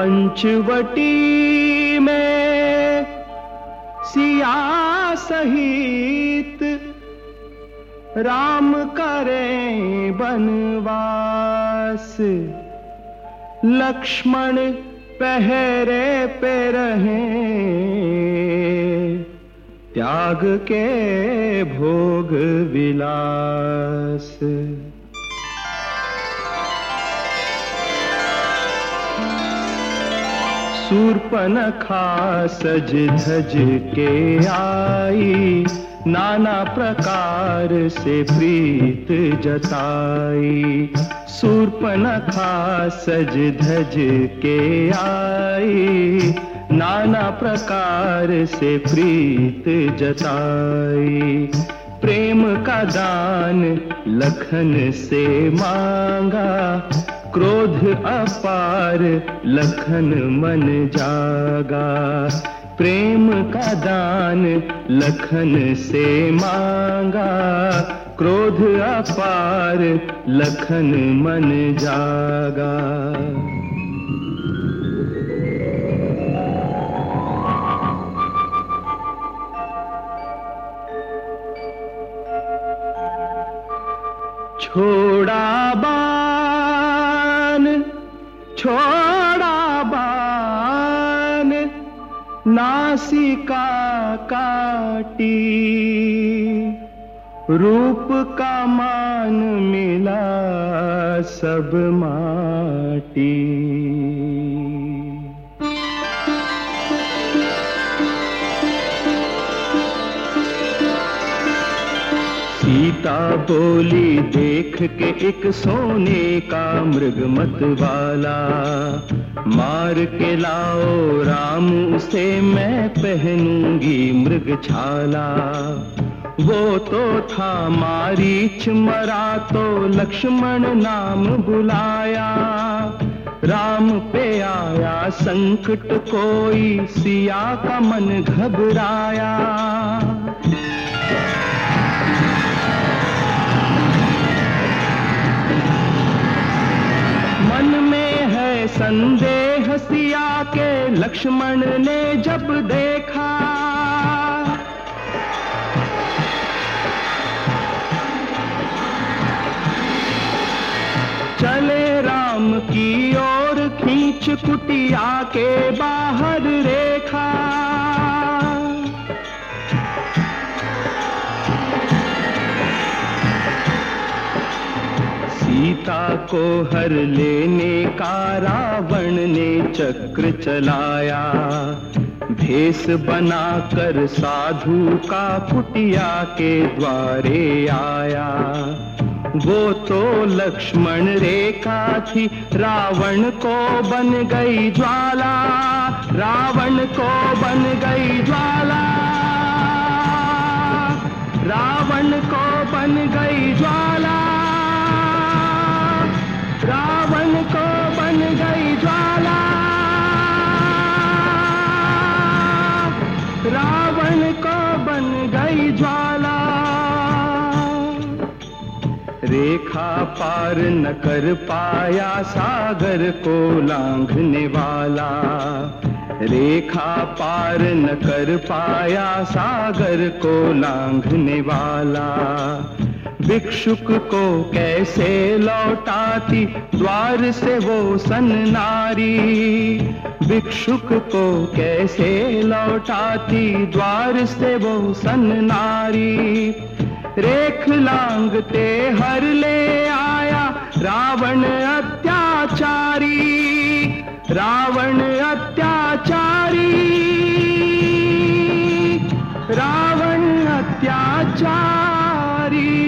पंचवटी में सिया सहित राम करें बनवास, लक्ष्मण पहरे पे रहें त्याग के भोग विलास। शूर्पणखा सज धज के आई, नाना प्रकार से प्रीत जताई। शूर्पणखा सज धज के आई, नाना प्रकार से प्रीत जताई। प्रेम का दान लखन से मांगा, क्रोध अपार लखन मन जागा। प्रेम का दान लखन से मांगा, क्रोध अपार लखन मन जागा। छोड़ा बान नासिका काटी, रूप का मान मिला सब माटी। सीता बोली देख के एक सोने का मृग मत वाला, मार के लाओ राम उसे मैं पहनूंगी मृग छाला। वो तो था मारीच मरा तो लक्ष्मण नाम बुलाया, राम पे आया संकट कोई सिया का मन घबराया। मन में है संदेह सिया के लक्ष्मण ने जब देखा, चले राम की ओर खींच कुटिया के बाहर रेखा। सीता को हर लेने का रावण ने चक्र चलाया, भेष बनाकर साधु का कुटिया के द्वारे आया। वो तो लक्ष्मण रेखा थी रावण को बन गई ज्वाला, रावण को बन गई ज्वाला, रावण को बन गई ज्वाला, रावण को बन गई ज्वाला, रावण को बन गई ज्वाला। रेखा पार न कर पाया सागर को लांघने वाला, रेखा पार न कर पाया सागर को लांघने वाला। भिक्षुक को कैसे लौटाती द्वार से वो सन्नारी, भिक्षुक को कैसे लौटाती द्वार से वो सन्नारी। रेख लांघते हर ले आया रावण अत्याचारी, रावण अत्याचारी, रावण अत्याचारी।